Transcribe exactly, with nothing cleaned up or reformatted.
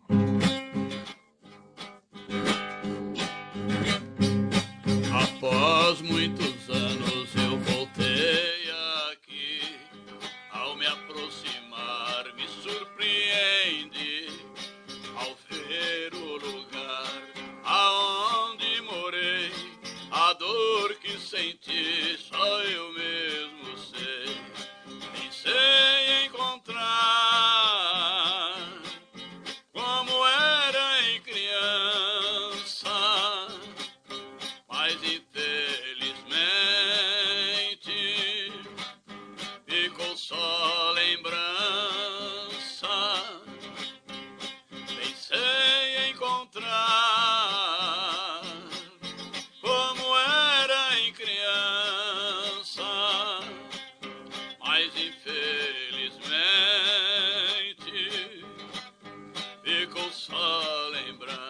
Após muitos anos eu voltei aqui. Ao me aproximar me surpreende, ao ver o lugar aonde morei. A dor que senti só eu mesmo sei. Pensei encontrar como era em criança, mas infelizmente ficou só lembrança. Pensei encontrar como era em criança, mas infelizmente ficou só lembrança.